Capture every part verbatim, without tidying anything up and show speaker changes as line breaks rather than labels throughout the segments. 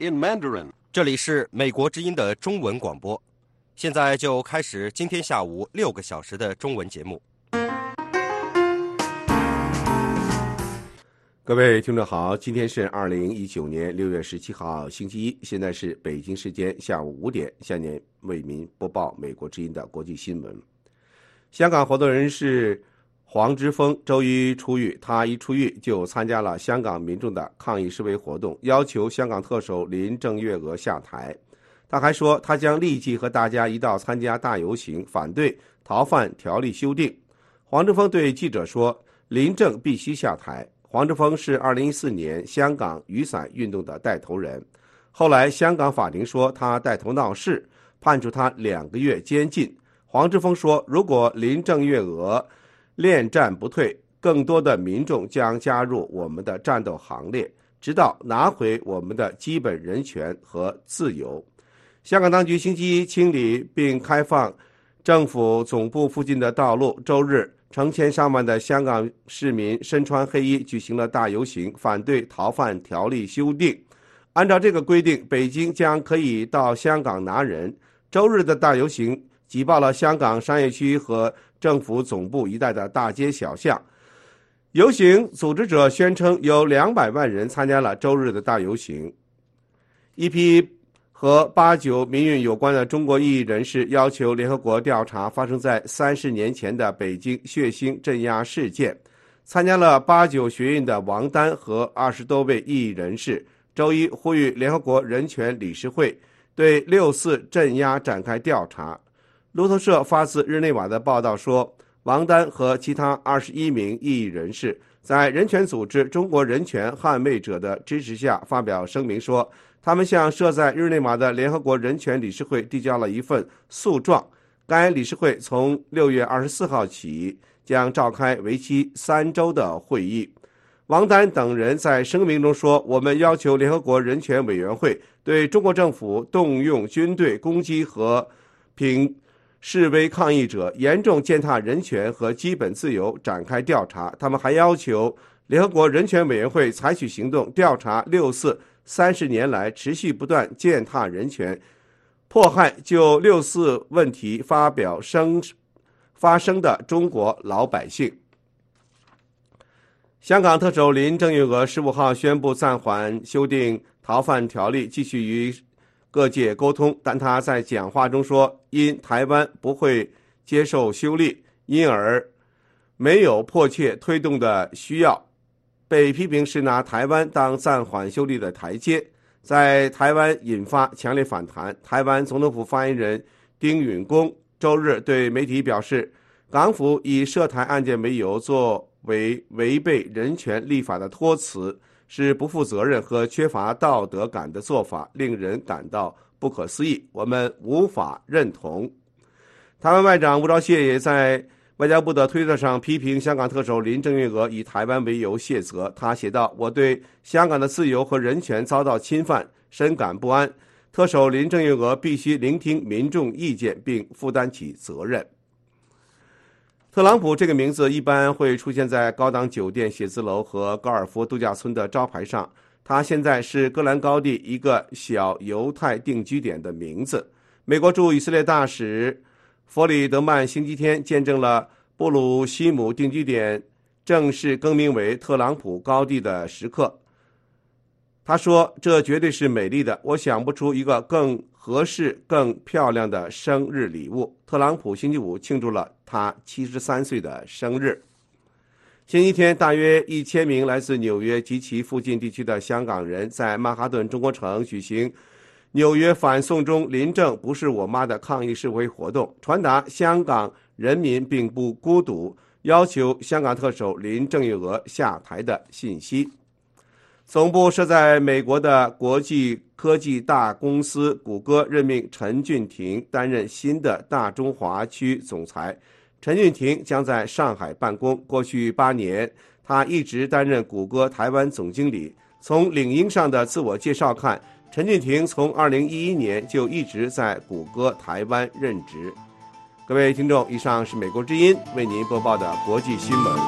in Mandarin.
这里是美国之音的中文广播，现在就开始今天下午六个小时的中文节目。
各位听众好，今天是二零一九年六月十七号星期一，现在是北京时间下午五点，下面为您播报美国之音的国际新闻。香港活动人士黄之锋周一出狱，他一出狱就参加了香港民众的抗议示威活动，要求香港特首林郑月娥下台。他还说，他将立即和大家一道参加大游行，反对逃犯条例修订。黄之锋对记者说，林郑必须下台。黄之锋是二零一四年香港雨伞运动的带头人，后来香港法庭说他带头闹事，判处他两个月监禁。黄之锋说，如果林郑月娥恋战不退，更多的民众将加入我们的战斗行列，直到拿回我们的基本人权和自由。香港当局星期一清理并开放政府总部附近的道路，周日成千上万的香港市民身穿黑衣举行了大游行，反对逃犯条例修订。按照这个规定，北京将可以到香港拿人。周日的大游行挤爆了香港商业区和政府总部一带的大街小巷。游行组织者宣称有两百万人参加了周日的大游行。一批和八九民运有关的中国异议人士要求联合国调查发生在三十年前的北京血腥镇压事件。参加了八九学运的王丹和二十多位异议人士周一呼吁联合国人权理事会对六四镇压展开调查。路透社发自日内瓦的报道说，王丹和其他二十一名异议人士在人权组织中国人权捍卫者的支持下发表声明说，他们向设在日内瓦的联合国人权理事会递交了一份诉状。该理事会从六月二十四号起将召开为期三周的会议。王丹等人在声明中说，我们要求联合国人权委员会对中国政府动用军队攻击和平示威抗议者，严重践踏人权和基本自由展开调查。他们还要求联合国人权委员会采取行动，调查六四三十年来持续不断践踏人权、迫害就六四问题发表声发声的中国老百姓。香港特首林郑月娥十五号宣布暂缓修订逃犯条例，继续与各界沟通，但他在讲话中说，因台湾不会接受修例，因而没有迫切推动的需要，被批评是拿台湾当暂缓修例的台阶，在台湾引发强烈反弹。台湾总统府发言人丁允恭周日对媒体表示，港府以涉台案件为由作为违背人权立法的托词，是不负责任和缺乏道德感的做法，令人感到不可思议，我们无法认同。台湾外长吴钊燮也在外交部的推特上批评香港特首林郑月娥以台湾为由卸责。他写道，我对香港的自由和人权遭到侵犯深感不安，特首林郑月娥必须聆听民众意见并负担起责任。特朗普这个名字一般会出现在高档酒店、写字楼和高尔夫度假村的招牌上。他现在是戈兰高地一个小犹太定居点的名字。美国驻以色列大使弗里德曼星期天见证了布鲁西姆定居点正式更名为特朗普高地的时刻。他说，这绝对是美丽的，我想不出一个更合适、更漂亮的生日礼物。特朗普星期五庆祝了他七十三岁的生日。星期天，大约一千名来自纽约及其附近地区的香港人在曼哈顿中国城举行纽约反送中林郑不是我妈的抗议示威活动，传达香港人民并不孤独，要求香港特首林郑月娥下台的信息。总部设在美国的国际科技大公司谷歌任命陈俊廷担任新的大中华区总裁。陈俊廷将在上海办公，过去八年他一直担任谷歌台湾总经理。从领英上的自我介绍看，陈俊廷从二零一一年就一直在谷歌台湾任职。各位听众，以上是美国之音为您播报的国际新闻。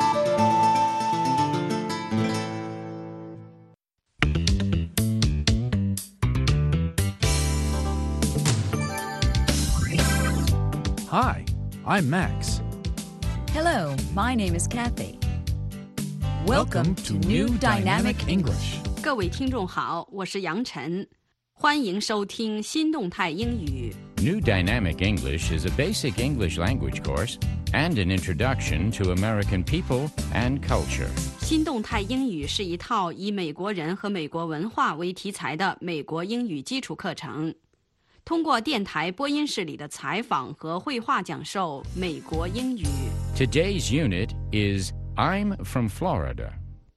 Hi, I'm Max.
Hello, my name is Kathy.
Welcome to New Dynamic English.
各位听众好，我是杨晨，欢迎收听新动态英语。
New Dynamic English is a basic English language course and an introduction to American people and culture.
新动态英语是一套以美国人和美国文化为题材的美国英语基础课程，通过电台播音室里的采访和绘画讲授美国英语。
Today's unit is I'm from Florida.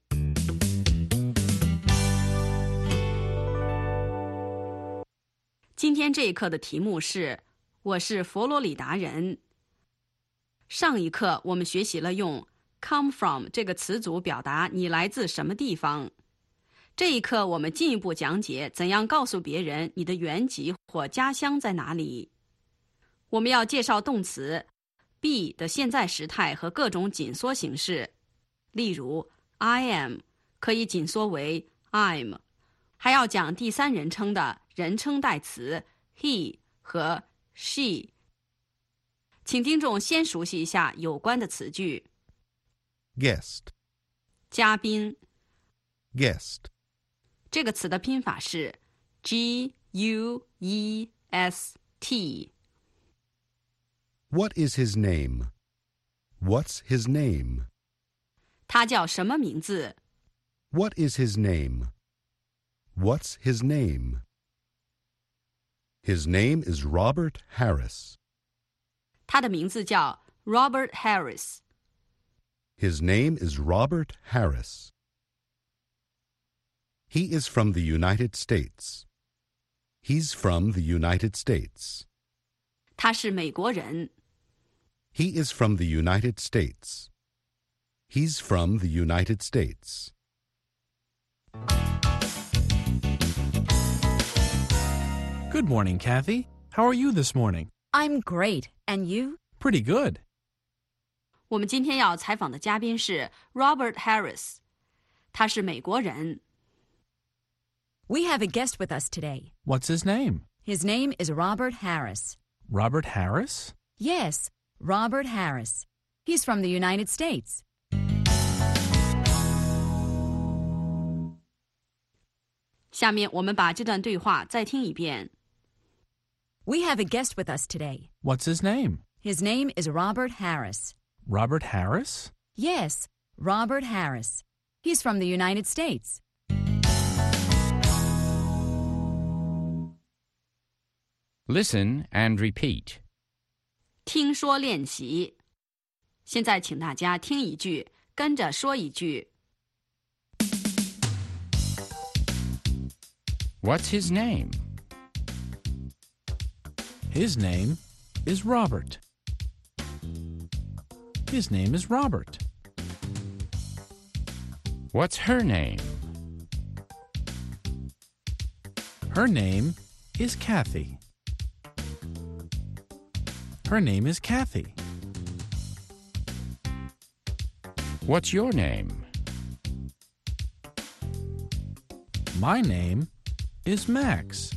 今天这一课的题目是我是佛罗里达人。上一课我们学习了用 come from 这个词组表达你来自什么地方。这一课我们进一步讲解怎样告诉别人你的原籍或家乡在哪里。我们要介绍动词 be 的现在时态和各种紧缩形式，例如 I am 可以紧缩为 I'm， 还要讲第三人称的人称代词 he 和 she。 请听众先熟悉一下有关的词句。
Guest,
嘉宾
guest,
这个词的拼法是 G U E S T。
What is his name? What's his name?
他叫什么名字？
What is his name? What's his name? His name is Robert Harris.
他的名字叫 Robert Harris。
His name is Robert Harris. He is from the United States. He's from the United States.
他是美国人。
He is from the United States. He's from the United States.
Good morning, Kathy. How are you this morning?
I'm great. And you?
Pretty good.
我们今天要采访的嘉宾是 Robert Harris， 他是美国人。
We have a guest with us today.
What's his name?
His name is Robert Harris.
Robert Harris?
Yes, Robert Harris. He's from the United States.
下面我们把这段对话再听一遍。
We have a guest with us today.
What's his name?
His name is Robert Harris.
Robert Harris?
Yes, Robert Harris. He's from the United States.
，Listen and repeat.
听说练习。现在请大家听一句，跟着说一句。
What's his name?
His name is Robert. His name is Robert.
What's her name?
Her name is Kathy. Her name is Kathy.
What's your name?
My name is Max.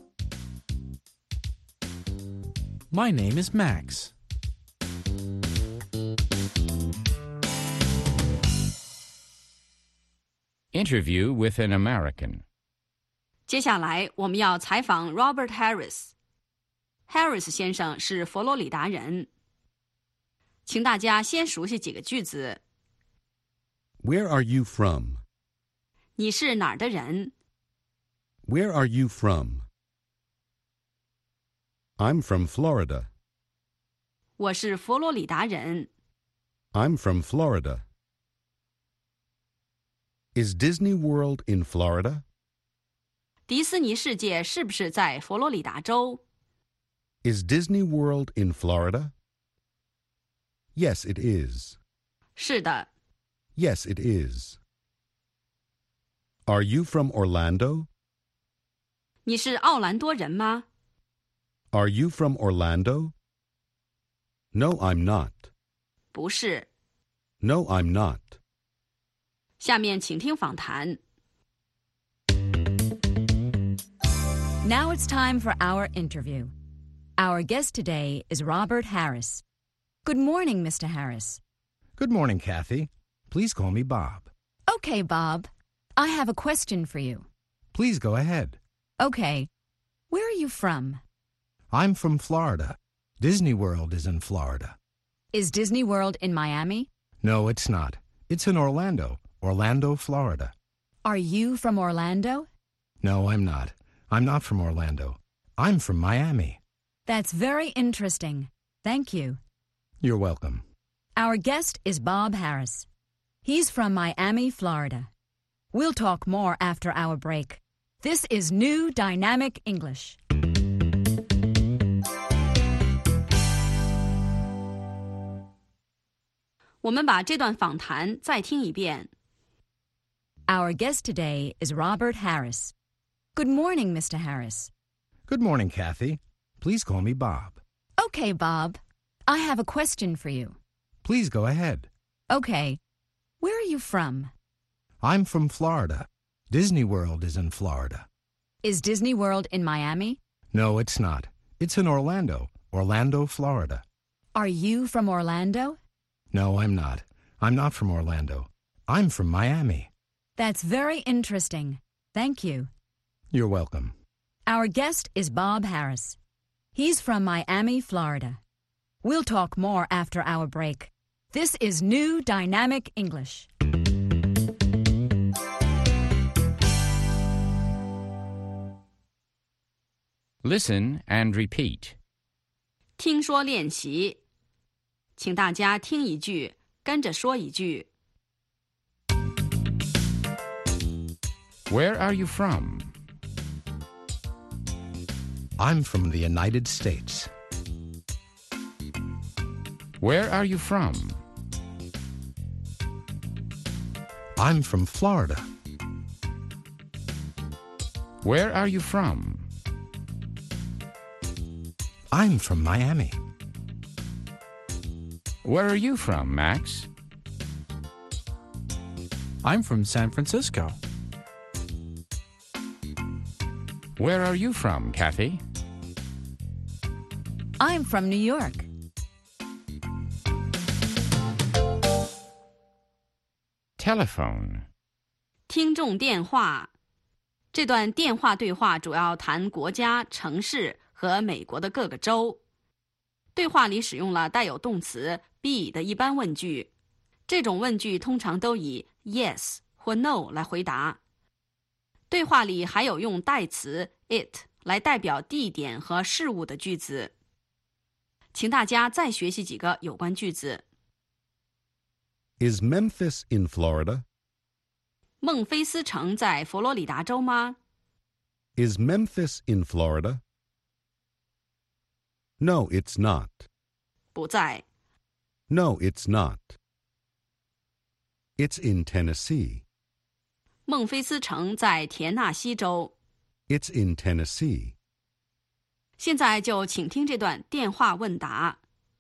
My name is Max.
Interview with an American.
接下来我们要采访 Robert Harris。Harris 先生是佛罗里达人。请大家先熟悉几个句子。
Where are you from?
你是哪儿的人？
Where are you from? I'm from Florida.
我是佛罗里达人。
I'm from Florida. Is Disney World in Florida?
迪士尼世界是不是在佛罗里达州？
Is Disney World in Florida? Yes, it is.
是的。
Yes, it is. Are you from Orlando?
你是奥兰多人吗？
Are you from Orlando? No, I'm not.
不是。
No, I'm not.
下面请听访谈。
Now it's time for our interview. Our guest today is Robert Harris. Good morning, Mister Harris.
Good morning, Kathy. Please call me Bob.
Okay, Bob. I have a question for you.
Please go ahead.
Okay. Where are you from?
I'm from Florida. Disney World is in Florida.
Is Disney World in Miami?
No, it's not. It's in Orlando, Orlando, Florida.
Are you from Orlando?
No, I'm not. I'm not from Orlando. I'm from Miami.
That's very interesting. Thank you.
You're welcome.
Our guest is Bob Harris. He's from Miami, Florida. We'll talk more after our break. This is New Dynamic English.
我们把这段访谈再听一遍。
Our guest today is Robert Harris. Good morning, Mister Harris.
Good morning, Kathy. Please call me Bob.
Okay, Bob. I have a question for you.
Please go ahead.
Okay. Where are you from?
I'm from Florida. Disney World is in Florida.
Is Disney World in Miami?
No, it's not. It's in Orlando, Orlando, Florida.
Are you from Orlando?
No, I'm not. I'm not from Orlando. I'm from Miami.
That's very interesting. Thank you.
You're welcome.
Our guest is Bob Harris. He's from Miami, Florida. We'll talk more after our break. This is New Dynamic English.
Listen and repeat.
听说练习，请大家听一句，跟着说一句。
Where are you from?
I'm from the United States.
Where are you from?
I'm from Florida.
Where are you from?
I'm from Miami.
Where are you from, Max?
I'm from San Francisco.
Where are you from, Kathy?
I'm from New York.
Telephone.
听众电话，这段电话对话主要谈国家、城市和美国的各个州。对话里使用了带有动词 be 的一般问句，这种问句通常都以 yes 或 no 来回答。对话里还有用代词 it 来代表地点和事物的句子。请大家再学习几个有关句子。
Is Memphis in Florida?
孟菲斯城在佛罗里达州吗？
Is Memphis in Florida? No, it's not.
不在。
No, it's not. It's in Tennessee.
孟菲斯城在田纳西州。
It's in Tennessee.
现在就请听这段电话问答。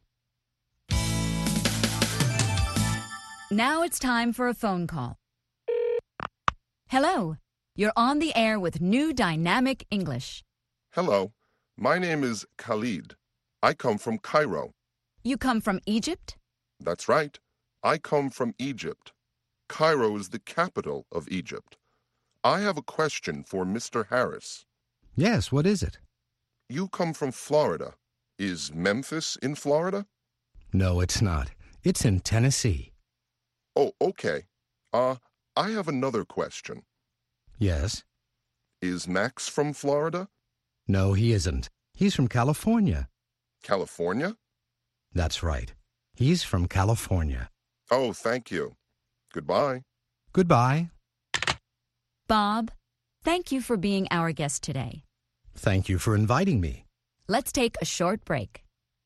Now it's time for a phone call. Hello. You're on the air with New Dynamic English.
Hello. My name is Khalid. I come from Cairo.
You come from Egypt?
That's right. I come from Egypt. Cairo is the capital of Egypt. I have a question for Mister Harris.
Yes, what is it?
You come from Florida. Is Memphis in Florida?
No, it's not. It's in Tennessee.
Oh, okay. Uh, I have another question.
Yes?
Is Max from Florida?
No, he isn't. He's from California.
California?
That's right. He's from California.
Oh, thank you. Goodbye.
Goodbye.
Bob, thank you for being our guest today.
Thank you for inviting me.
Let's take a short break.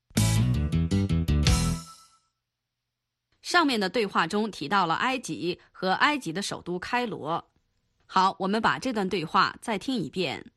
上面的对话中提到了埃及和埃及的首都开罗。好，我们把这段对话再听一遍。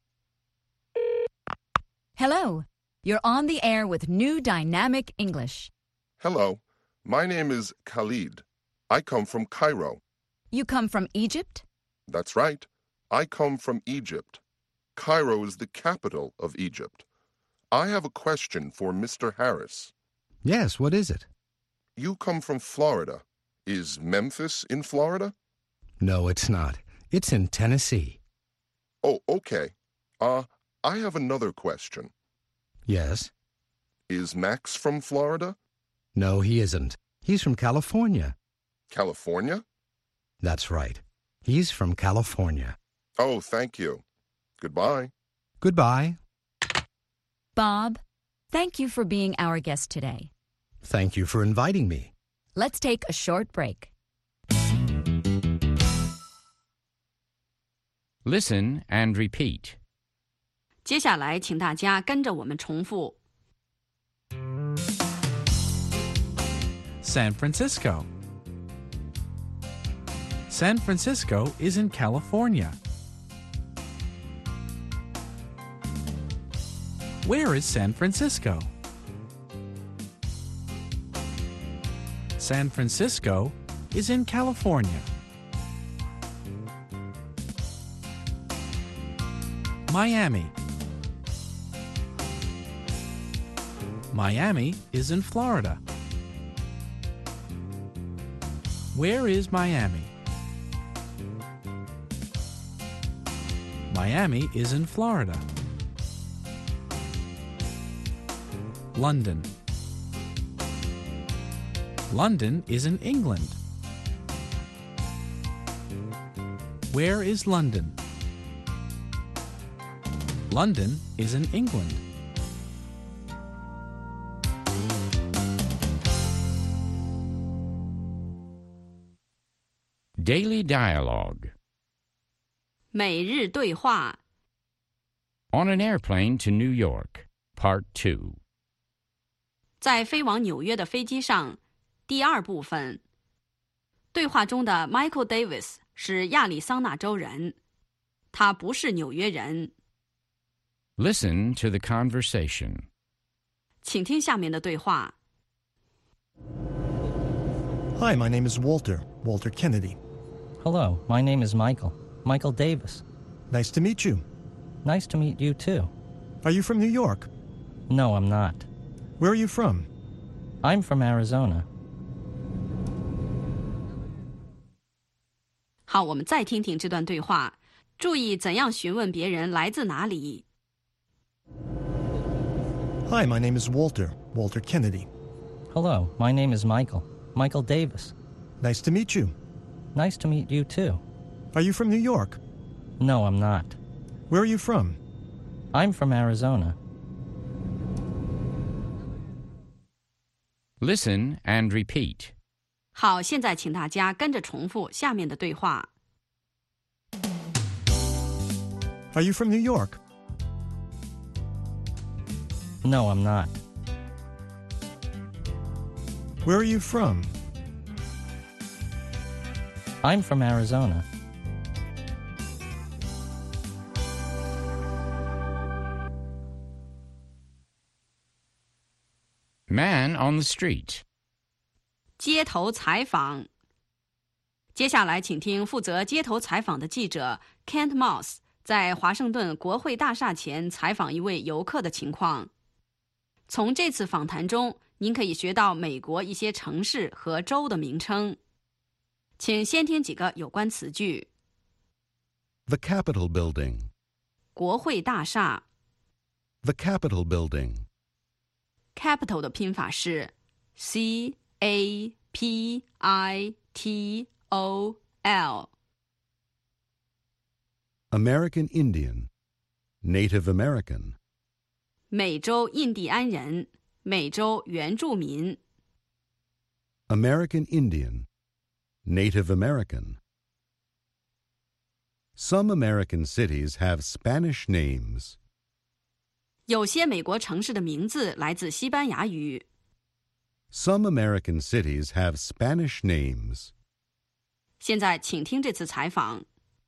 Hello. You're on the air with New Dynamic English.
Hello. My name is Khalid. I come from Cairo.
You come from Egypt?
That's right. I come from Egypt. Cairo is the capital of Egypt. I have a question for Mister Harris.
Yes, what is it?
You come from Florida. Is Memphis in Florida?
No, it's not. It's in Tennessee.
Oh, okay. Uh, I have another question.
Yes?
Is Max from Florida?
No, he isn't. He's from California.
California?
That's right. He's from California.
Oh, thank you. Goodbye.
Goodbye.
Bob, thank you for being our guest today.
Thank you for inviting me.
Let's take a short break.
Listen and repeat.
接下来，请大家跟着我们重复。
San Francisco. San Francisco is in California. Where is San Francisco? San Francisco is in California. Miami. Miami is in Florida. Where is Miami? Miami is in Florida. London. London is in England. Where is London? London is in England.
Daily Dialogue.
每日对话。
On an Airplane to New York, Part two.
在飞往纽约的飞机上，第二部分。对话中的 Michael Davis 是亚利桑那州人，他不是纽约人。
Listen to the conversation.
请听下面的对话。
Hi, my name is Walter, Walter Kennedy.
Hello, my name is Michael, Michael Davis.
Nice to meet you.
Nice to meet you too.
Are you from New York?
No, I'm not.
Where are you from?
I'm from Arizona.
好，我们再听听这段对话，注意怎样询问别人来自哪里。
Hi, my name is Walter, Walter Kennedy.
Hello, my name is Michael, Michael Davis.
Nice to meet you.
Nice to meet you too.
Are you from New York?
No, I'm not.
Where are you from?
I'm from Arizona.
Listen and repeat.
好，现在请大家跟着重复下面的对话。
Are you from New York?
No, I'm not.
Where are you from?
I'm from Arizona.
Man on the street.
街头采访。接下来，请听负责街头采访的记者 Kent Moss 在华盛顿国会大厦前采访一位游客的情况。从这次访谈中，您可以学到美国一些城市和州的名称。请先听几个有关词句。
The Capitol Building.
国会大厦。
The Capitol Building.
Capital 的拼法是 C A P I T O L.
American Indian. Native American.
美洲印第安人，美洲原住民。
American Indian. Native American. Some American cities have Spanish names.
有些美国城市的名字来自西班牙语。
Some American cities have Spanish names.
现在请听这次采访。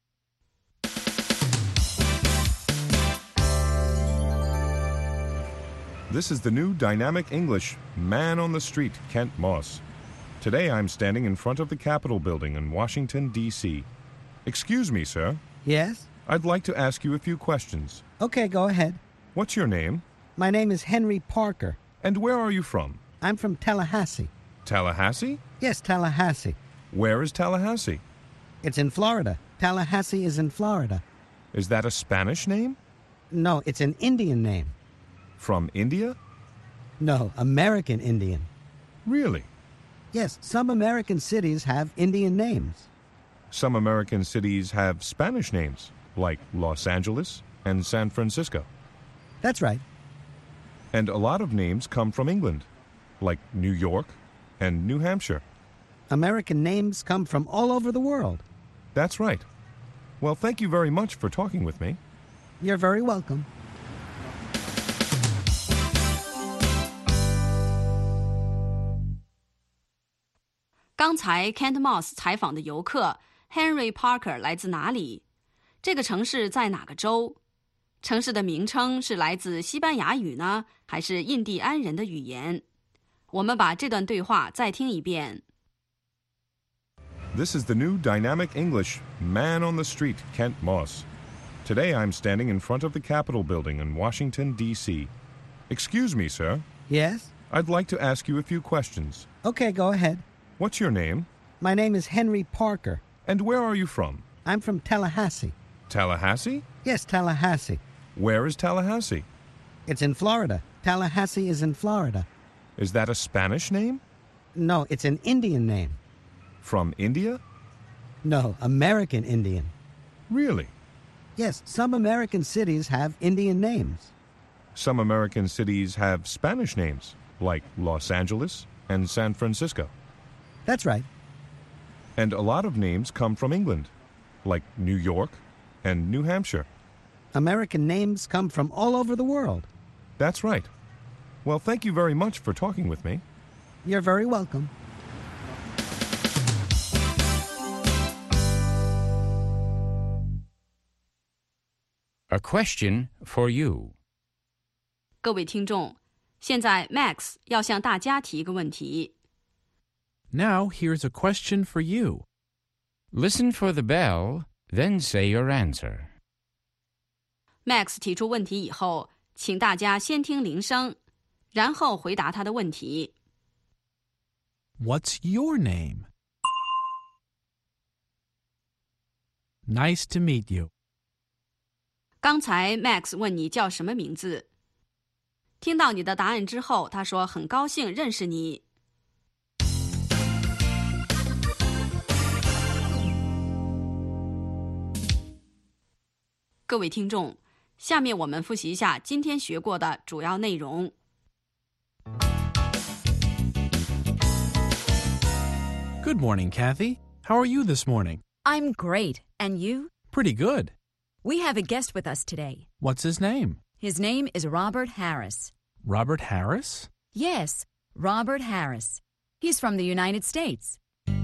This is the new Dynamic English Man on the Street, Kent Moss. Today I'm standing in front of the Capitol Building in Washington, D C Excuse me, sir.
Yes?
I'd like to ask you a few questions.
Okay, go ahead.
What's your name?
My name is Henry Parker.
And where are you from?
I'm from Tallahassee.
Tallahassee?
Yes, Tallahassee.
Where is Tallahassee?
It's in Florida. Tallahassee is in Florida.
Is that a Spanish name?
No, it's an Indian name.
From India?
No, American Indian.
Really?
Yes, some American cities have Indian names.
Some American cities have Spanish names, like Los Angeles and San Francisco.
That's right.
And a lot of names come from England, like New York and New Hampshire.
American names come from all over the world.
That's right. Well, thank you very much for talking with me.
You're very welcome.
刚才 Kent Moss 采访的游客 Henry Parker 来自哪里？这个城市在哪个州？城市的名称是来自西班牙语呢，还是印第安人的语言？我们把这段对话再听一遍。
This is the new Dynamic English Man on the Street, Kent Moss. Today I'm standing in front of the Capitol building in Washington, D C Excuse me, sir.
Yes?
I'd like to ask you a few questions.
Okay, go ahead.
What's your name?
My name is Henry Parker.
And where are you from?
I'm from Tallahassee.
Tallahassee?
Yes, Tallahassee.
Where is Tallahassee?
It's in Florida. Tallahassee is in Florida.
Is that a Spanish name?
No, it's an Indian name.
From India?
No, American Indian.
Really?
Yes, some American cities have Indian names.
Some American cities have Spanish names, like Los Angeles and San Francisco.
That's right.
And a lot of names come from England, like New York and New Hampshire.
American names come from all over the world.
That's right. Well, thank you very much for talking with me.
You're very welcome.
A question for you.
各位听众，现在 Max 要向大家提一个问题。
Now here's a question for you.
Listen for the bell, then say your answer.
Max 提出问题以后，请大家先听铃声，然后回答他的问题。
What's your name? Nice to meet you.
刚才 Max 问你叫什么名字，听到你的答案之后，他说很高兴认识你。各位听众，下面我们复习一下今天学过的主要内容。
Good morning, Kathy. How are you this morning?
I'm great. And you?
Pretty good.
We have a guest with us today.
What's his name?
His name is Robert Harris.
Robert Harris?
Yes, Robert Harris. He's from the United States.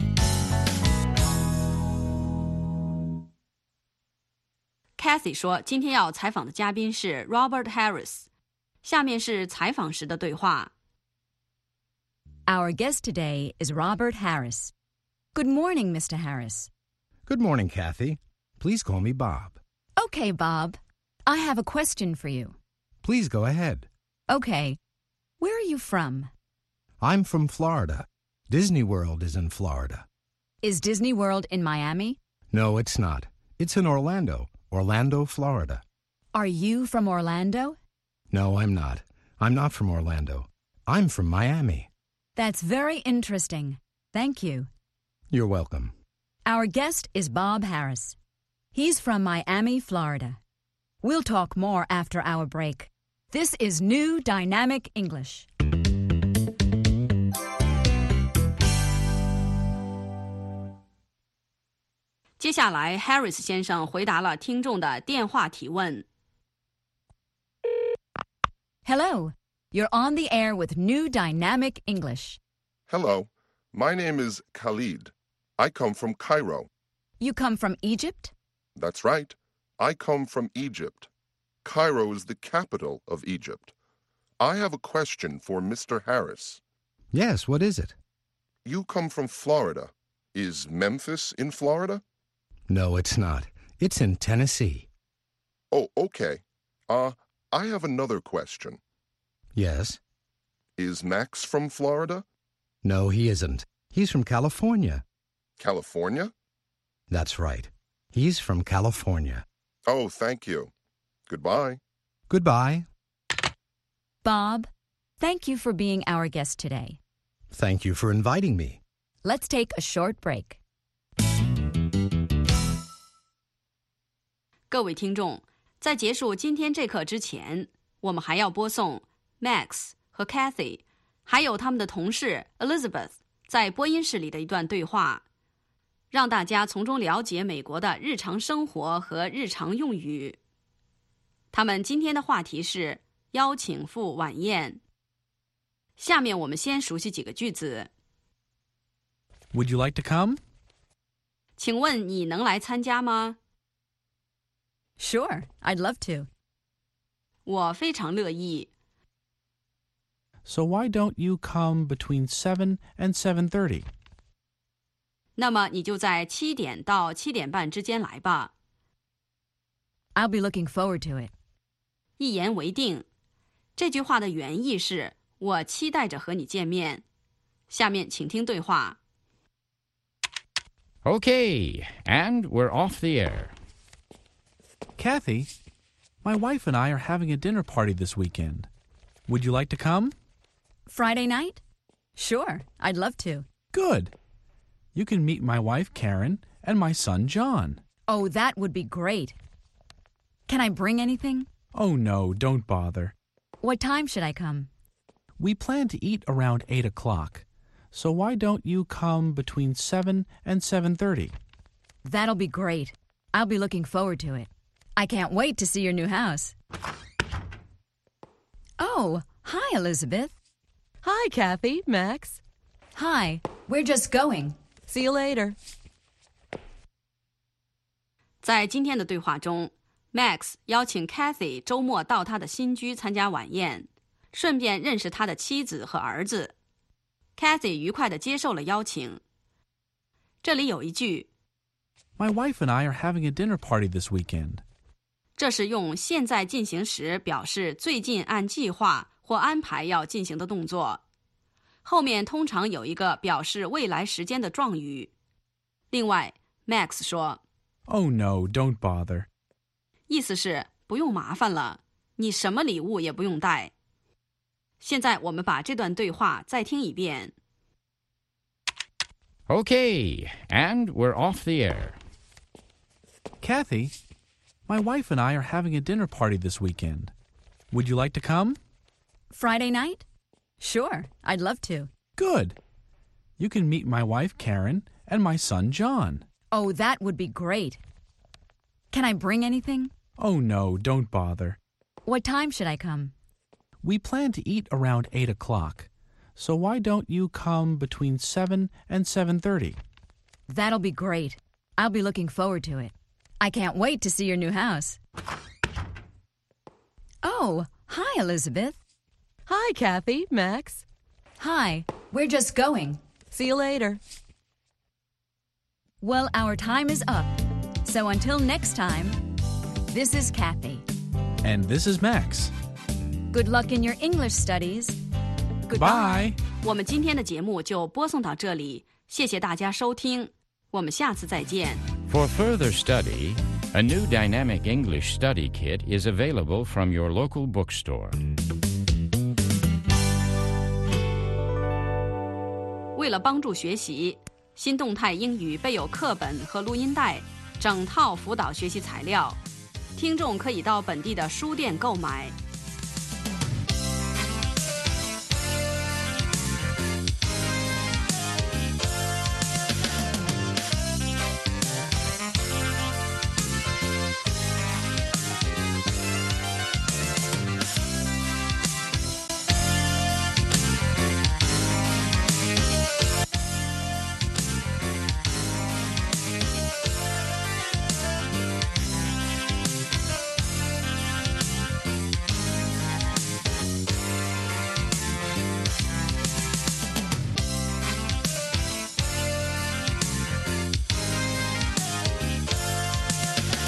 Kathy 说今天要采访的嘉宾是 Robert Harris。下面是采访时的对话。
Our guest today is Robert Harris. Good morning, Mister Harris.
Good morning, Kathy. Please call me Bob.
Okay, Bob. I have a question for you.
Please go ahead.
Okay. Where are you from?
I'm from Florida. Disney World is in Florida.
Is Disney World in Miami?
No, it's not. It's in Orlando, Orlando, Florida.
Are you from Orlando?
No, I'm not. I'm not from Orlando. I'm from Miami.
That's very interesting. Thank you.
You're welcome.
Our guest is Bob Harris. He's from Miami, Florida. We'll talk more after our break. This is New Dynamic English.
接下来 Harris 先生回答了听众的电话提问。
Hello. You're on the air with New Dynamic English.
Hello. My name is Khalid. I come from Cairo.
You come from Egypt?
That's right. I come from Egypt. Cairo is the capital of Egypt. I have a question for Mister Harris.
Yes, what is it?
You come from Florida. Is Memphis in Florida?
No, it's not. It's in Tennessee.
Oh, okay. Uh, I have another question.
Yes.
Is Max from Florida?
No, he isn't. He's from California.
California?
That's right. He's from California.
Oh, thank you. Goodbye.
Goodbye.
Bob, thank you for being our guest today.
Thank you for inviting me.
Let's take a short break.
各位听众，在结束今天这课之前，我们还要播送 Max 和 Kathy 还有他们的同事 Elizabeth 在播音室里的一段对话，让大家从中了解美国的日常生活和日常用语。他们今天的话题是邀请赴晚宴。下面我们先熟悉几个句子。
Would you like to come?
请问你能来参加吗？
Sure, I'd love to.
我非常乐意。
So why don't you come between seven and seven thirty?
那么你就在七点到七点半之间来吧。
I'll be looking forward to it.
一言为定。这句话的原意是我期待着和你见面。下面请听对话。
Okay, and we're off the air.
Kathy, my wife and I are having a dinner party this weekend. Would you like to come?
Friday night? Sure, I'd love to.
Good. You can meet my wife, Karen, and my son, John.
Oh, that would be great. Can I bring anything?
Oh, no, don't bother.
What time should I come?
We plan to eat around eight o'clock. So why don't you come between seven and seven thirty?
That'll be great. I'll be looking forward to it. I can't wait to see your new house. Oh, hi, Elizabeth.
Hi, Kathy, Max.
Hi, we're just going.
See you later.
在今天的对话中 Max 邀请 Kathy 周末到他的新居参加晚宴，顺便认识他的妻子和儿子。 Kathy 愉快地接受了邀请。这里有一句
My wife and I are having a dinner party this weekend.
这是用现在进行时表示最近按计划或安排要进行的动作，后面通常有一个表示未来时间的状语。另外 Max 说
Oh no, don't bother.
意思是不用麻烦了，你什么礼物也不用带。现在我们把这段对话再听一遍。
Okay, and we're off the air.
Kathy, my wife and I are having a dinner party this weekend. Would you like to come?
Friday night? Sure, I'd love to.
Good. You can meet my wife, Karen, and my son, John.
Oh, that would be great. Can I bring anything?
Oh, no, don't bother.
What time should I come?
We plan to eat around eight o'clock. So why don't you come between seven and seven thirty?
That'll be great. I'll be looking forward to it. I can't wait to see your new house. Oh, hi, Elizabeth.
Hi, Kathy, Max.
Hi, we're just going.
See you later.
Well, our time is up. So until next time, this is Kathy.
And this is Max.
Good luck in your English studies.
Goodbye.
我们今天的节目就播送到这里，谢谢大家收听，我们下次再见。
For further study, a new dynamic English study kit is available from your local bookstore.
为了帮助学习，新动态英语备有课本和录音带，整套辅导学习材料，听众可以到本地的书店购买。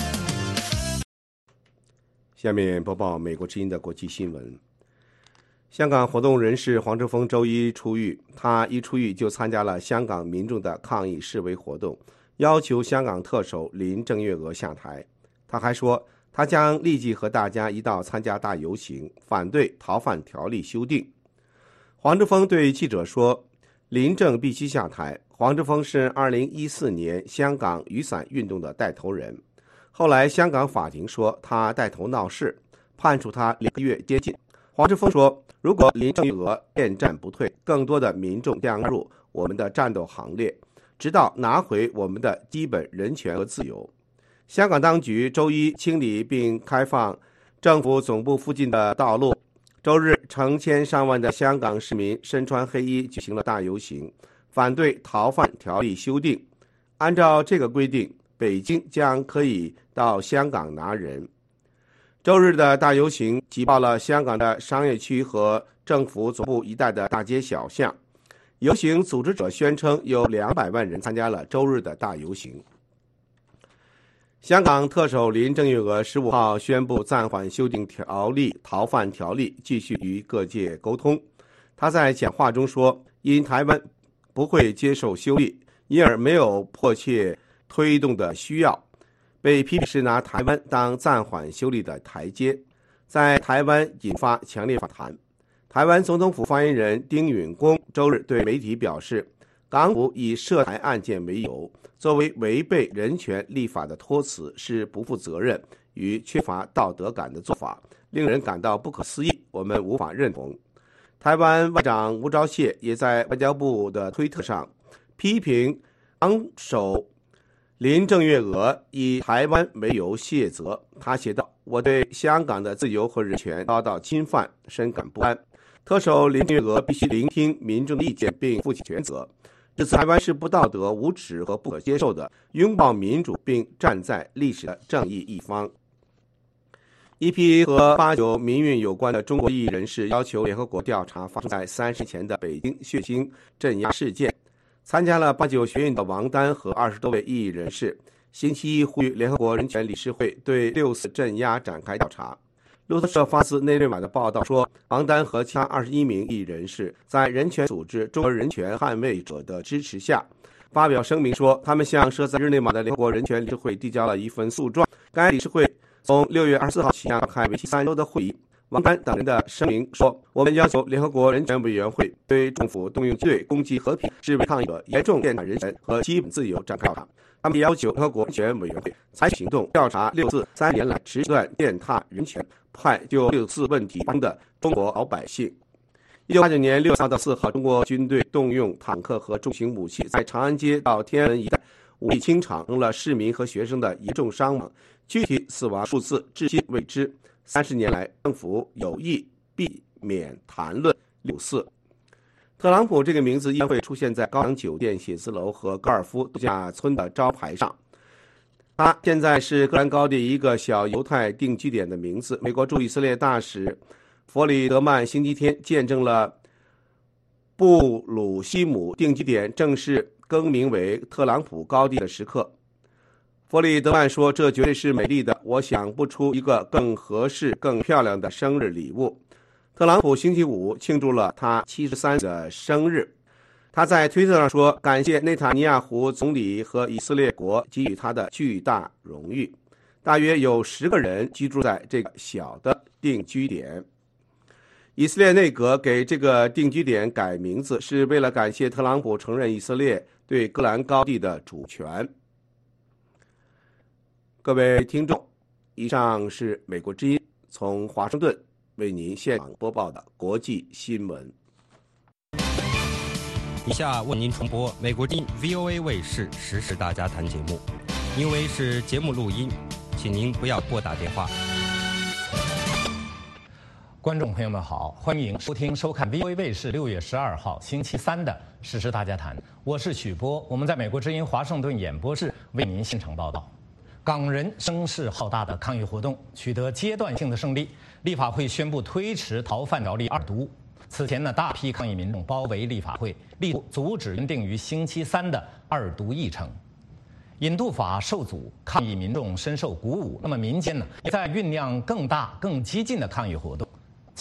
下面播报美国之音的国际新闻。 香港活动人士黄之锋周一出狱，他一出狱就参加了香港民众的抗议示威活动，要求香港特首林郑月娥下台。他还说，他将立即和大家一道参加大游行，反对逃犯条例修订。黄之锋对记者说，林郑必须下台。黄之锋是二零一四年香港雨伞运动的带头人，后来香港法庭说他带头闹事，判处他两个月监禁。黄之锋说，如果林郑月娥恋战不退，更多的民众将加入我们的战斗行列，直到拿回我们的基本人权和自由。香港当局周一清理并开放政府总部附近的道路，周日成千上万的香港市民身穿黑衣举行了大游行，反对逃犯条例修订。按照这个规定，北京将可以到香港拿人。周日的大游行挤爆了香港的商业区和政府总部一带的大街小巷。游行组织者宣称有两百万人参加了周日的大游行。香港特首林郑月娥十五号宣布暂缓修订条例逃犯条例，继续与各界沟通。他在讲话中说，因台湾不会接受修例，因而没有迫切推动的需要，被批评是拿台湾当暂缓修例的台阶，在台湾引发强烈反弹。台湾总统府发言人丁允恭周日对媒体表示，港府以涉台案件为由，作为违背人权立法的托词，是不负责任与缺乏道德感的做法，令人感到不可思议，我们无法认同。台湾外长吴钊燮也在外交部的推特上批评港首林郑月娥以台湾为由卸责。他写道，我对香港的自由和人权遭到侵犯深感不安，特首林郑月娥必须聆听民众的意见并负起全责，指责台湾是不道德、无耻和不可接受的，拥抱民主并站在历史的正义一方。一批和八九民运有关的中国异议人士要求联合国调查发生在三十前的北京血腥镇压事件。参加了八九学运的王丹和二十多位异议人士星期一呼吁联合国人权理事会对六四镇压展开调查。路透社发自内瑞玛的报道说，王丹和其他二十一名异议人士在人权组织中国人权捍卫者的支持下发表声明说，他们向设在日内瓦的联合国人权理事会递交了一份诉状。该理事会从六月二十四号起召开为期三周的会议。王丹等人的声明说，我们要求联合国人权委员会对政府动用军队攻击和平示威抗议者，严重践踏人权和基本自由展开调查。他们也要求联合国人权委员会采取行动，调查六四三年来持续践踏人权、迫害就六四问题中的中国老百姓。一九八九年六月三号到四号，中国军队动用坦克和重型武器，在长安街到天安门一带武力清场，成了市民和学生的严重伤亡，具体死亡数字至今未知。三十年来，政府有意避免谈论六四。特朗普这个名字依然会出现在高档酒店、写字楼和高尔夫度假村的招牌上。他现在是戈兰高地一个小犹太定居点的名字。美国驻以色列大使弗里德曼星期天见证了布鲁西姆定居点正式更名为特朗普高地的时刻。弗里德曼说，这绝对是美丽的，我想不出一个更合适、更漂亮的生日礼物。特朗普星期五庆祝了他七十三岁的生日。他在推特上说，感谢内塔尼亚胡总理和以色列国给予他的巨大荣誉。大约有十个人居住在这个小的定居点。以色列内阁给这个定居点改名字，是为了感谢特朗普承认以色列对戈兰高地的主权。各位听众，以上是美国之音从华盛顿为您现场播报的国际新闻。
以下为您重播美国之音 V O A 卫视时事大家谈节目，因为是节目录音，请您不要拨打电话。
观众朋友们好，欢迎收听收看 V O A 卫视六月十二号星期三的时事大家谈，我是许波，我们在美国之音华盛顿演播室为您现场报道。港人声势浩大的抗议活动取得阶段性的胜利，立法会宣布推迟逃犯条例二读。此前呢，大批抗议民众包围立法会，力图阻止原定于星期三的二读议程。引渡法受阻，抗议民众深受鼓舞。那么民间呢，也在酝酿更大、更激进的抗议活动。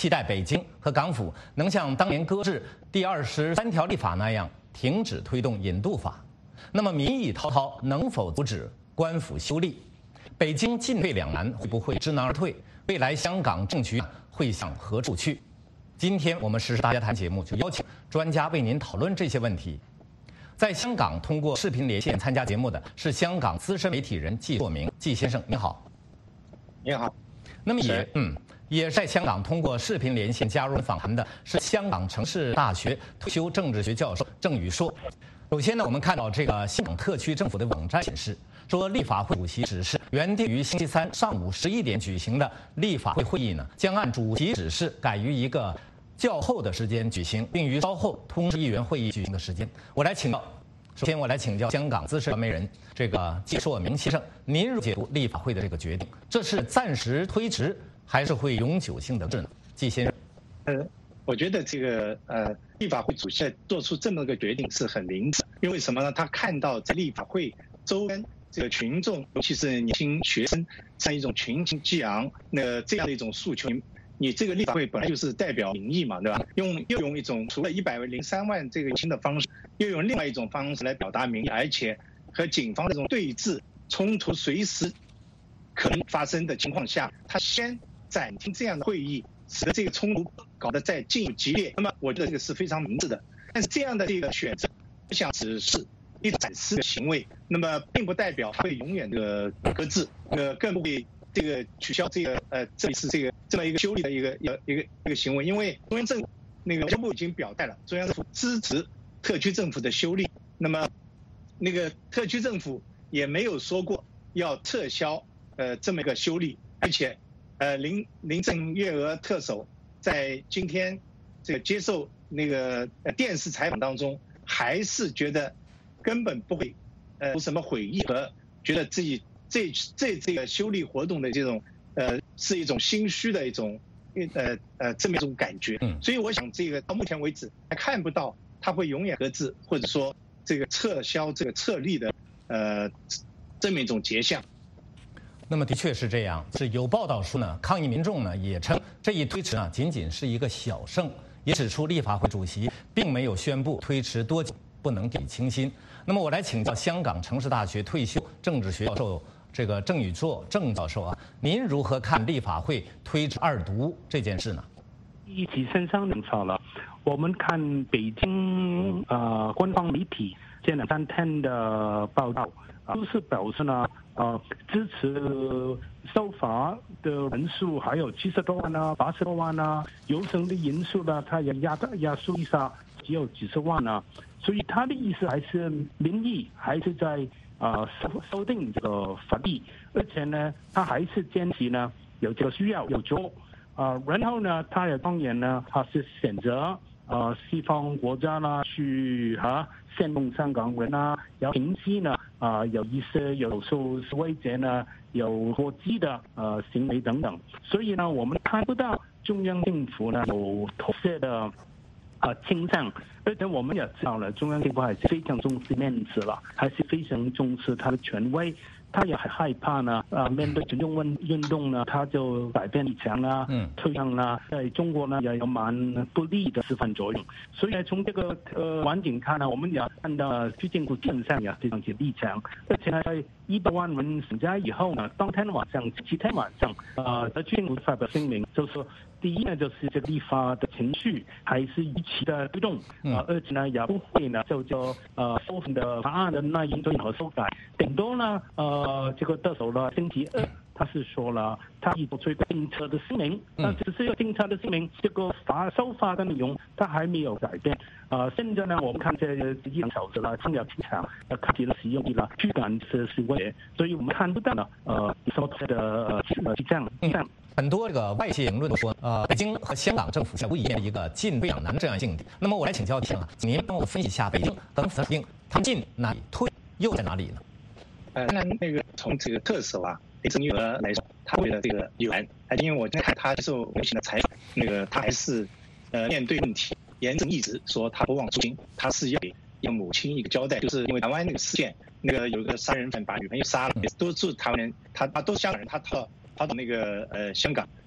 期待北京和港府能像当年搁置第二十三条立法那样停止推动引渡法。那么民意滔滔，能否阻止官府修例？北京进退两难，会不会知难而退？未来香港政局会向何处去？今天我们时事大家谈节目就邀请专家为您讨论这些问题。在香港通过视频连线参加节目的是香港资深媒体人季硕明，季先生您好。
你好。
那么也嗯。也是在香港通过视频连线加入访谈的是香港城市大学退休政治学教授郑宇硕。首先呢，我们看到这个香港特区政府的网站显示，说立法会主席指示原定于星期三上午十一点举行的立法会会议呢，将按主席指示改于一个较后的时间举行，并于稍后通知议员会议举行的时间。我来请教，首先我来请教香港资深传媒人这个季硕明先生，您如何解读立法会的这个决定？这是暂时推迟，还是会永久性的制呢？季先生，
呃，我觉得这个呃，立法会主席做出这么个决定是很明智，因为什么呢？他看到在立法会周边这个群众，尤其是年轻学生，这样一种群情激昂，那这样的一种诉求，你这个立法会本来就是代表民意嘛，对吧？用又用一种除了一百零三万这个新的方式，又用另外一种方式来表达民意，而且和警方这种对峙冲突随时可能发生的情况下，他先暂停这样的会议，使得这个冲突搞得再进一步激烈。那么我觉得这个是非常明智的。但是这样的这个选择，我想只是一种暂时的行为，那么并不代表会永远的搁置，呃，更不会这个取消这个呃这一次这个这么一个修例的一个一个一个一个行为。因为中央政府那个外交部已经表态了，中央政府支持特区政府的修例，那么那个特区政府也没有说过要撤销呃这么一个修例，而且。呃，林林郑月娥特首在今天这个接受那个电视采访当中，还是觉得根本不会呃有什么悔意和觉得自己这这这个修例活动的这种呃是一种心虚的一种呃呃这么一种感觉。所以我想这个到目前为止还看不到他会永远搁置或者说这个撤销这个撤例的呃这么一种结项。
那么的确是这样，是有报道说呢，抗议民众呢也称这一推迟呢仅仅是一个小胜，也指出立法会主席并没有宣布推迟多久不能给清新。那么我来请教香港城市大学退休政治学教授这个郑宇硕郑教授啊，您如何看立法会推迟二读这件事呢？
一起身上能吵了，我们看北京呃官方媒体这两三天的报道，都是表示呢。呃，支持修法的人数还有七十多万啊，八十多万啊，游行的人数呢，他也压压缩一下，只有几十万啊。所以他的意思还是民意还是在呃修修订这个法律，而且呢，他还是坚持呢有这个需要有做啊、呃，然后呢，他也当然呢，他是选择呃西方国家呢去哈煽动香港人啊，要平息呢。啊、呃，有一些有受示威者呢，有过激的呃行为等等，所以呢，我们看不到中央政府呢有妥协的啊、呃、倾向，而且我们也知道了，中央政府还是非常重视面子了，还是非常重视他的权威。他也很害怕呢，啊、呃，面对群众运运动呢，他就改变立场啊，嗯，退让啊，在中国呢也有蛮不利的示范作用。所以呢，从这个呃环境看呢，我们也看到区政府正上也非常之立场，而且呢，在一百万人参加以后呢，当天晚上、七天晚上，呃，区政府发表声明，就说第一呢，就是这个立法的程序还是一起的推动，啊、呃，而且呢，也不会呢就就呃部分的法案的内容做任何修改，顶多呢，呃。呃，这个特首呢，星期二他是说了，他已做出一个政策的声明，但只是一个政策的声明，这个法修法的内容他还没有改变。呃，现在呢，我们看这一两小时了，他要进场，呃，开始了使用了驱赶是示威，所以我们看不到呢，呃，什么的呃呃这样这样。
很多这个外界评论都说，呃，北京和香港政府无疑面临一个进退两难这样境地。那么我来请教一下啊，您帮我分析一下北京等府的处境，他们进哪里，退又在哪里呢？
呃，当然，那个从这个特首啊，林郑月娥来说，他为了这个有缘，而且因为我今天看他接受微信的采访，那个他还是呃面对问题严正一直说他不忘初心，他是要给要母亲一个交代，就是因为台湾那个事件，那个有个杀人犯把女朋友杀了，都是台湾人，他他都是香港人，他逃逃到那个呃香港，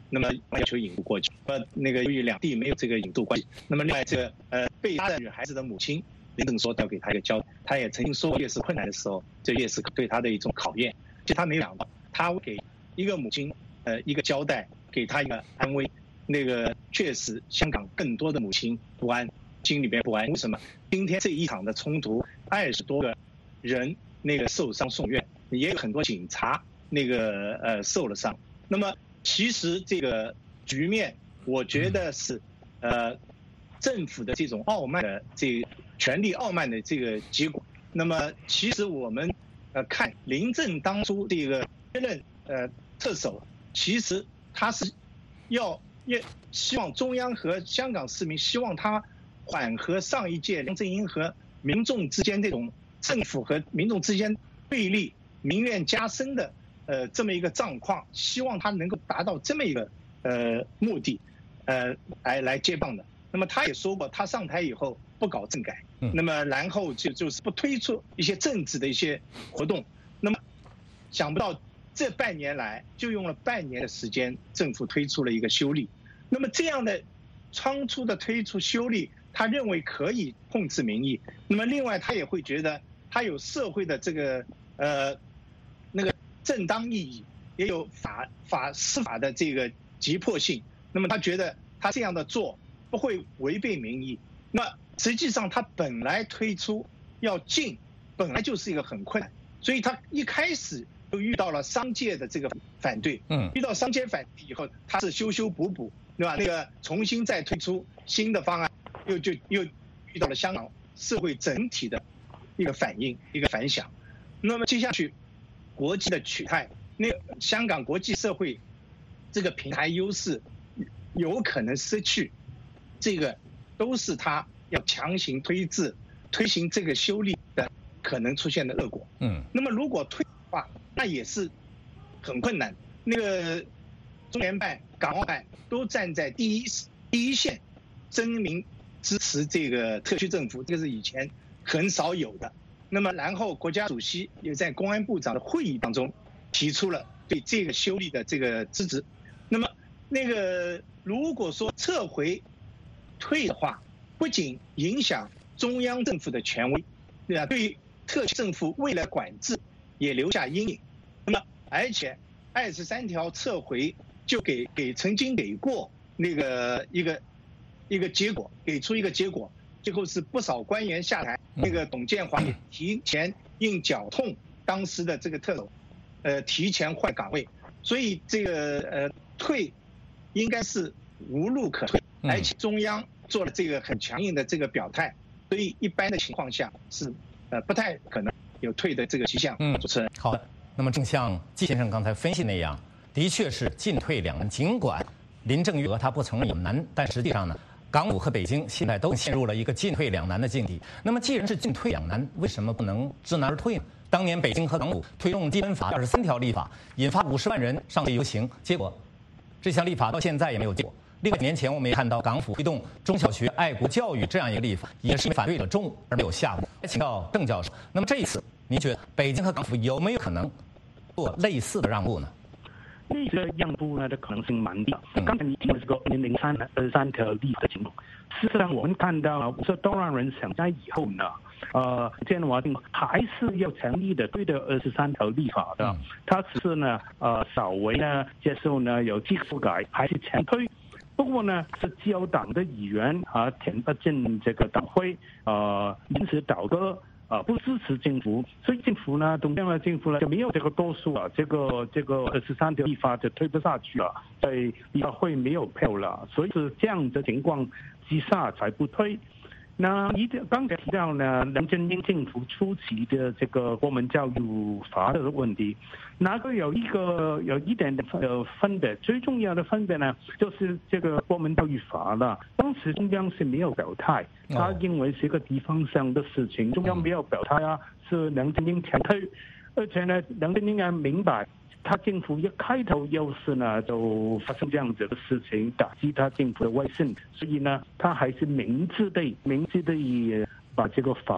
那么要求引渡过去。呃，那个由于两地没有这个引渡关系，那么另外这个呃被杀的女孩子的母亲林正说要给他一个交代，他也曾经说越是困难的时候，这越是对他的一种考验。其实他没想到，他会给一个母亲呃一个交代，给他一个安慰。那个确实，香港更多的母亲不安，心里边不安。为什么？今天这一场的冲突，二十多个人那个受伤送院，也有很多警察那个呃受了伤。那么其实这个局面，我觉得是呃政府的这种傲慢的这个权力傲慢的这个结果。那么其实我们呃看林郑当初这个接任呃特首，其实他是要。也希望中央和香港市民希望他缓和上一届梁振英和民众之间这种政府和民众之间对立、民怨加深的呃这么一个状况，希望他能够达到这么一个呃目的，呃来来接棒的。那么他也说过，他上台以后不搞政改，那么然后就就是不推出一些政治的一些活动。那么想不到。这半年来，就用了半年的时间，政府推出了一个修例。那么这样的仓促的推出修例，他认为可以控制民意。那么另外，他也会觉得他有社会的这个呃那个正当意义，也有法法司法的这个急迫性。那么他觉得他这样的做不会违背民意。那实际上他本来推出要禁，本来就是一个很困难，所以他一开始。就遇到了商界的这个反对，嗯，遇到商界反对以后，他是修修补补，对吧？那个重新再推出新的方案，又就又遇到了香港社会整体的一个反应、一个反响。那么接下去，国际的取态，那香港国际社会这个平台优势有可能失去，这个都是他要强行推制、推行这个修例的可能出现的恶果。嗯，那么如果推的话，那也是很困难。那个中联办、港澳办都站在第一第一线，声明支持这个特区政府，这个是以前很少有的。那么，然后国家主席也在公安部长的会议当中提出了对这个修例的这个支持。那么，那个如果说撤回退的话，不仅影响中央政府的权威，对吧？对特区政府未来管制也留下阴影。那么，而且二十三条撤回就给给曾经给过那个一个一个结果，给出一个结果，最后是不少官员下台，那个董建华也提前因绞痛当时的这个特首，呃提前换岗位，所以这个呃退应该是无路可退，而且中央做了这个很强硬的这个表态，所以一般的情况下是呃不太可能有退的这个迹象。嗯，主持人。
好的。那么正像季先生刚才分析那样，的确是进退两难。尽管林郑月娥她不承认有难，但实际上呢，港府和北京现在都陷入了一个进退两难的境地。那么既然是进退两难，为什么不能知难而退呢？当年北京和港府推动基本法二十三条立法，引发五十万人上街游行，结果这项立法到现在也没有结果。另外，年前我们也看到港府推动中小学爱国教育这样一个立法，也是因为反对者众而没有下文。请教郑教授，那么这一次您觉得北京和港府有没有可能做类似的让步呢？
这个让步呢的可能性蛮低。刚才你提到这个二零零三二三条立法的情况，事实上我们看到这都让人想在以后呢，呃，建华定还是要强力的对的二十三条立法的，他只是呢呃稍微呢接受呢有技术改，还是强推。不过呢，是自由党的议员啊填不进这个党徽，呃，临时倒戈。啊，不支持政府，所以政府呢，中央的政府呢就没有这个多数啊，这个这个二十三条立法就推不下去了，在立法会没有票了，所以是这样的情况之下才不推。那一刚才提到呢，梁振英政府初期的这个国民教育法的问题，那个有一个有一点的呃分别，最重要的分别呢，就是这个国民教育法了。当时中央是没有表态，他认为是一个地方上的事情，中央没有表态啊，是梁振英强推，而且呢，梁振英也明白。他政府一开头又是呢，就发生这样子的事情，打击他政府的威信，所以呢，他还是明智的、明智的把这个法了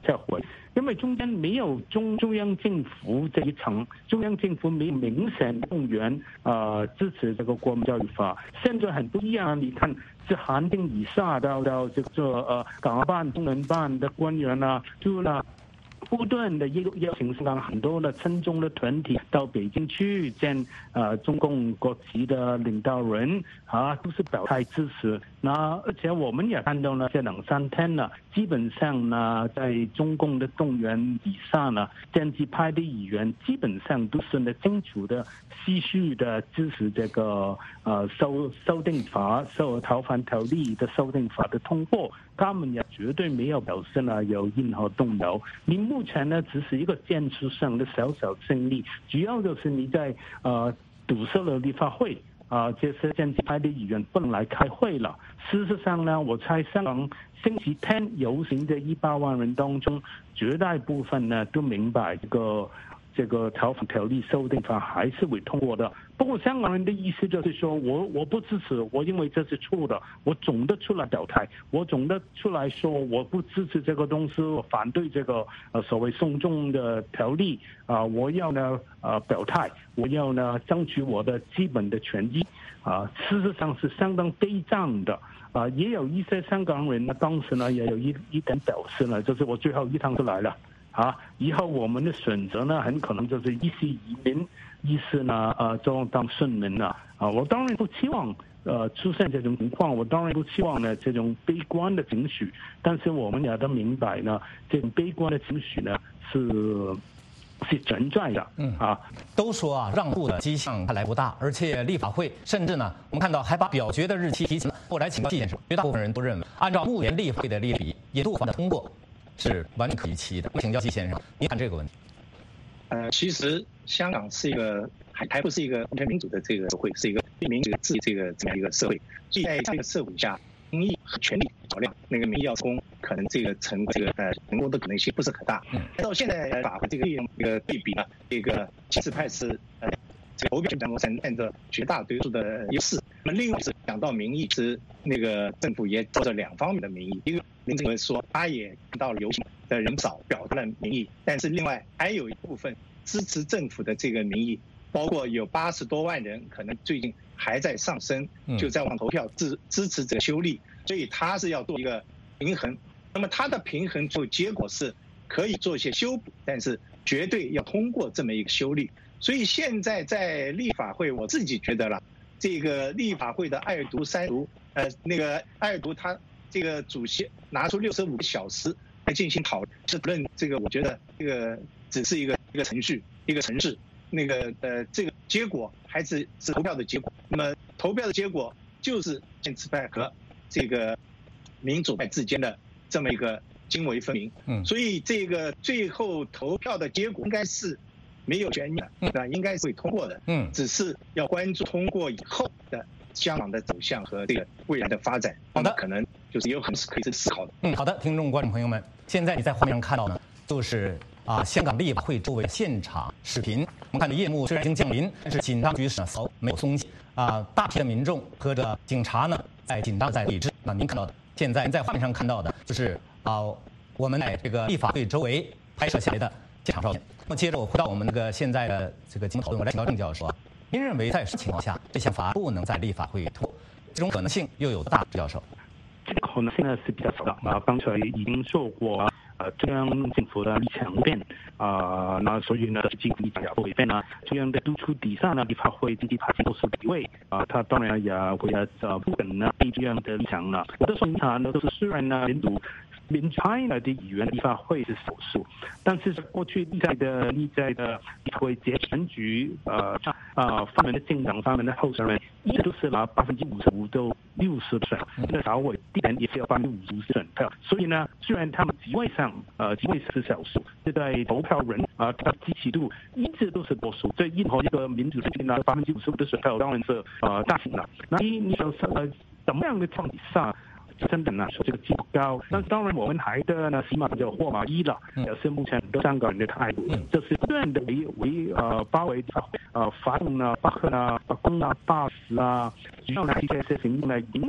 撤回。因为中间没有中中央政府这一层，中央政府没有明显动员呃支持这个国民教育法。现在很不一样，你看是韩定以下到到这个呃港澳办、中联办的官员啊，就了。不断的邀邀请香港很多的亲中的团体到北京去见呃中共国籍的领导人啊，都是表态支持。那而且我们也看到呢，这两三天呢，基本上呢，在中共的动员底下呢，建制派的议员基本上都是呢清楚的、继续的支持这个呃修修订法、修逃犯条例的修订法的通过。他们也绝对没有表示呢有任何动摇。你目前呢只是一个建设上的小小胜利，主要就是你在呃堵塞了立法会啊、呃，这些建制派的议员不能来开会了。事实上呢，我猜香港星期天游行的一百万人当中，绝大部分呢都明白这个。这个逃犯条例修订法还是会通过的。不过香港人的意思就是说，我我不支持，我因为这是错的，我总的出来表态，我总的出来说我不支持这个东西，我反对这个呃所谓送中的条例啊、呃，我要呢呃表态，我要呢争取我的基本的权益啊、呃，事实上是相当悲壮的。啊、呃，也有一些香港人呢，当时呢也有一一点表示呢，就是我最后一趟出来了。啊，以后我们的选择呢，很可能就是一是移民，一是呢，呃，做当顺民了。啊，我当然不期望呃出现这种情况，我当然不期望呢这种悲观的情绪，但是我们也都明白呢，这种悲观的情绪呢是是存在的。
嗯
啊，
都说啊，让步的迹象看来不大，而且立法会甚至呢，我们看到还把表决的日期提前。后来请教季先生，绝大部分人都认为，按照目前立法会的例比，引渡法的通过。是完全可预期的。请教季先生，您看这个问题？
呃，其实香港是一个还还不是一个完全民主的这个社会，是一个民主制这个这么样一个社会。所以在这个社会下，民意和权力较量，那个民意要成功，可能这个成这个呃成功的可能性不是很大。嗯，到现在法和这个利用这个对比呢，这个建制派是呃这个投票当中占占着绝大多数的优势。那么另外是讲到民意，是那个政府也照着两方面的民意，一个林郑月说他也看到了游行的人少，表达了民意，但是另外还有一部分支持政府的这个民意，包括有八十多万人可能最近还在上升，就在网投票支支持这个修例，所以他是要做一个平衡。那么他的平衡最后结果是可以做一些修补，但是绝对要通过这么一个修例。所以现在在立法会，我自己觉得了，这个立法会的二读、三读，呃，那个二读他这个主席拿出六十五个小时来进行讨论，这个我觉得这个只是一个一个程序，一个程式，那个呃，这个结果还是是投票的结果。那么投票的结果就是建制派和这个民主派之间的这么一个泾渭分明。嗯，所以这个最后投票的结果应该是没有悬念，那应该是会通过的。嗯，只是要关注通过以后的香港的走向和这个未来的发展。
好的，
可能就是有很多可以思考的。
嗯，好的，听众观众朋友们，现在你在画面上看到呢，就是啊香港立法会周围现场视频。我们看到夜幕虽然已经降临，但是紧张局势呢丝没有松懈啊，大批的民众和着警察呢在紧张在对峙。那您看到的，现在您在画面上看到的就是啊我们在这个立法会周围拍摄下来的现场照片。那么接着我回到我们那个现在的这个节目讨论，我来请教郑教授，您认为在什么情况下这项法案不能在立法会通过？这种可能性又有多大？郑教授，
这个可能性呢是比较少的啊。刚才已经说过，呃，中央政府的立场变啊、呃，那所以呢，政府立场也会变啊。中央的督促底下呢，立法会经济派都是地位啊，他当然也会呃不肯呢对这样的立场呢。我的说法呢，都是虽然呢民主。民主派的议员立法会是少数，但是过去历代的历代的立法会节选举，呃呃，方面的政党方面的候选人，一直都是拿百分之五十五到六十的选，那稍微地点也是有百分之五十五的选票。所以呢，虽然他们职位上呃职位是少数，这在投票人啊，他的支持度一直都是多数。这任何一个民主政权拿百分之五十五的选票，当然是呃大胜了。那你你说呃怎么样的况底下？真的呢，说这个极不高，但是当然我们还的呢，起码就货码一了，也是目前很多香港人的态度，就是不断的围围呃包围呃法动啊、巴克啊、法工啊、巴士啊，主要呢这些行动来影响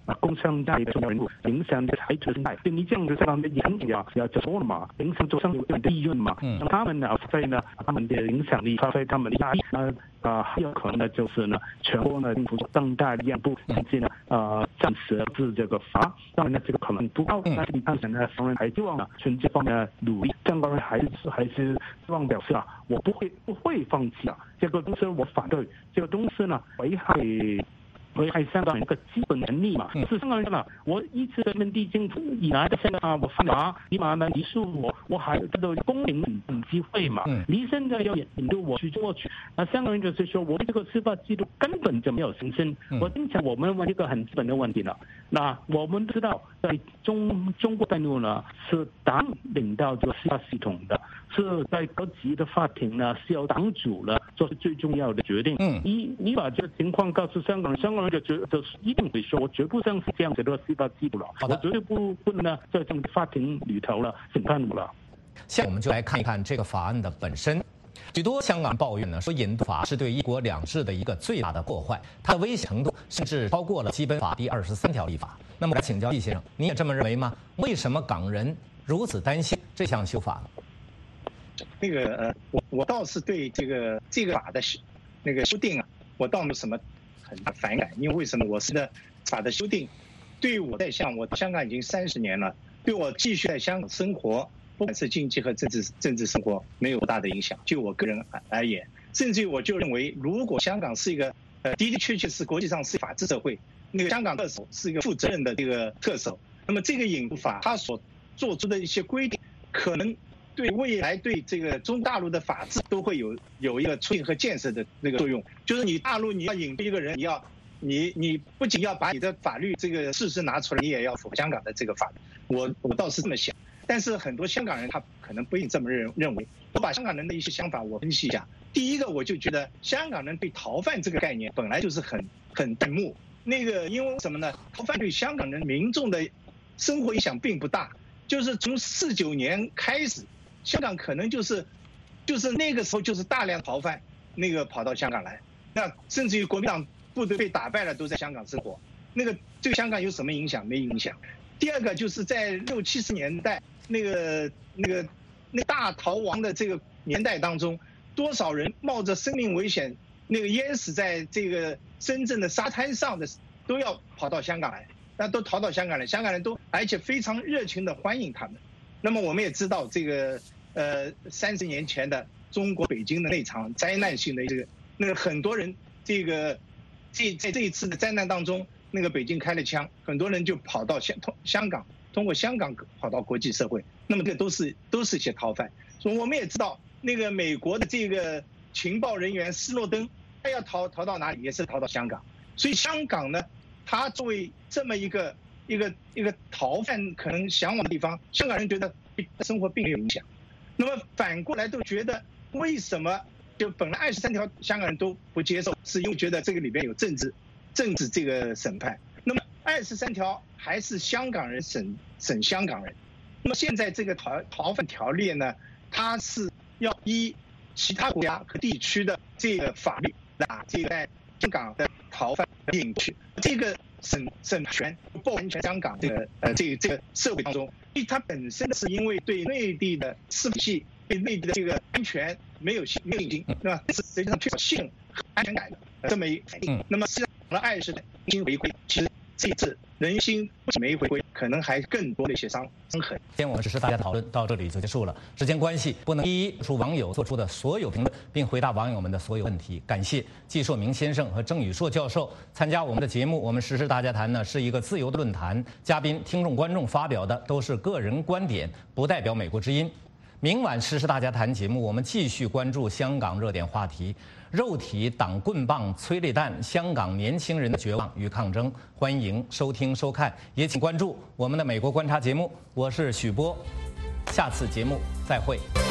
啊工商界的重要人物，影响这个财政生态。就你这样的这样的影响要就说了嘛，影响做生意的利润嘛，那么他们呢，所以呢，他们的影响力发挥他们的压力，那啊还有可能呢就是呢，全国呢政府更大的让步，甚至呢呃暂时治这个法，当然呢这个可能不高，但是你看呢，商人还希望呢从这方面努力，香港人还是还是希望表示啊，我不会不会放弃啊，这个东西我反对，这个东西呢危害。危害香港人一个基本能力嘛，是香港人嘛？我一直在问地政府以来的香港啊，我犯法，你马上提诉我，我还得到公平等机会嘛。你现在要引导我去做去，那香港人就是说我这个司法制度根本就没有信心。我经常我们问一个很基本的问题了，那我们知道在中中国大陆呢是党领导这个司法系统的，是在各级的法庭呢是由党主呢做最重要的决定。嗯，你你把这个情况告诉香港人，香港人就觉就一定会说，我绝不相信这样子的司法制度了，我绝对不不能呢在这个法庭里头了审判我了。
现在我们就来看一看这个法案的本身。许多香港人抱怨呢，说引渡法是对一国两制的一个最大的破坏，它的危险程度甚至超过了基本法第二十三条立法。那么，我来请教易先生，你也这么认为吗？为什么港人如此担心这项修法呢？
那个呃，我我倒是对这个这个法的那个修订啊，我倒没有什么很大反感，因为为什么？我是的法的修订，对于我在香我香港已经三十年了，对我继续在香港生活，不管是经济和政治政治生活，没有大的影响。就我个人而言，甚至于我就认为，如果香港是一个呃的的确确是国际上是法治社会，那个香港特首是一个负责任的这个特首，那么这个引渡法它所做出的一些规定，可能对未来对这个中大陆的法治都会有有一个促进和建设的那个作用。就是你大陆你要引渡一个人，你要你你不仅要把你的法律这个事实拿出来，你也要符合香港的这个法律。我我倒是这么想，但是很多香港人他可能不一定这么认认为。我把香港人的一些想法我分析一下。第一个，我就觉得香港人对逃犯这个概念本来就是很很淡漠。那个因为什么呢？逃犯对香港人民众的生活影响并不大。就是从四九年开始，香港可能就是就是那个时候就是大量逃犯那个跑到香港来，那甚至于国民党部队被打败了都在香港生活，那个对香港有什么影响？没影响。第二个就是在六七十年代那个那个那大逃亡的这个年代当中，多少人冒着生命危险那个淹死在这个深圳的沙滩上的都要跑到香港来，那都逃到香港来，香港人都而且非常热情的欢迎他们。那么我们也知道这个呃三十年前的中国北京的那场灾难性的这个那个很多人这个这在这一次的灾难当中，那个北京开了枪，很多人就跑到香香港，通过香港跑到国际社会，那么这都是都是一些逃犯。所以我们也知道那个美国的这个情报人员斯诺登，他要逃逃到哪里也是逃到香港。所以香港呢，它作为这么一个一个一个逃犯可能向往的地方，香港人觉得对生活并没有影响。那么反过来都觉得，为什么就本来二十三条香港人都不接受，是因为觉得这个里边有政治政治这个审判。那么二十三条还是香港人审审香港人。那么现在这个逃逃犯条例呢，它是要依其他国家和地区的这个法律把这个在香港的逃犯引去，这个审审权不完全香港这个呃这个这个社会当中，因为它本身是因为对内地的司法系对内地的这个安全没有信没有信心，对吧？是实际上缺少信任和安全感的这么一反应。那么实际上二十人心回归，其实这一次人心不仅没回归，可能还更多的一些伤伤痕。
今天我们只是大家讨论到这里就结束了，时间关系不能一一出网友做出的所有评论，并回答网友们的所有问题。感谢季硕明先生和郑宇硕教授参加我们的节目。我们时事大家谈呢是一个自由的论坛，嘉宾、听众、观众发表的都是个人观点，不代表美国之音。明晚时事大家谈节目，我们继续关注香港热点话题：肉体挡棍棒、催泪弹，香港年轻人的绝望与抗争。欢迎收听收看，也请关注我们的美国观察节目。我是许波，下次节目再会。